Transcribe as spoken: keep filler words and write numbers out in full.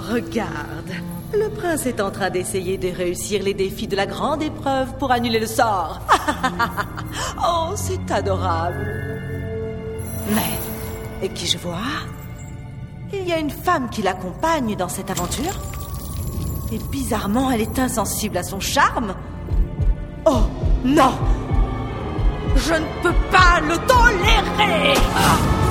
regarde. Le prince est en train d'essayer de réussir les défis de la grande épreuve pour annuler le sort. Oh, c'est adorable. Mais, et qui je vois? Il y a une femme qui l'accompagne dans cette aventure. Et bizarrement, elle est insensible à son charme. Oh, non! Je ne peux pas le tolérer! Ah.